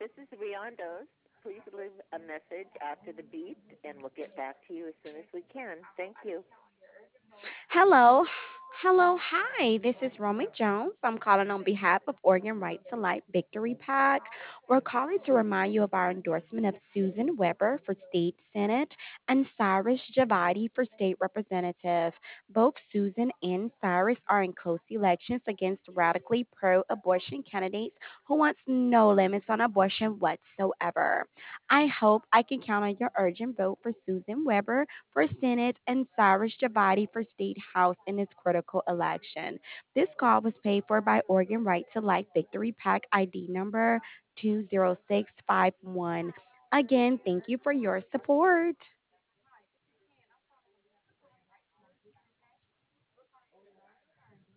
This is Riondos. Please leave a message after the beep, and we'll get back to you as soon as we can. Thank you. Hello. Hello. Hi. This is Romy Jones. I'm calling on behalf of Oregon Right to Life Victory PAC. We're calling to remind you of our endorsement of Susan Weber for State Senate and Cyrus Javadi for State Representative. Both Susan and Cyrus are in close elections against radically pro abortion candidates who wants no limits on abortion whatsoever. I hope I can count on your urgent vote for Susan Weber for Senate and Cyrus Javadi for State House in this critical election. This call was paid for by Oregon Right to Life Victory PAC ID number 20651. Again, thank you for your support.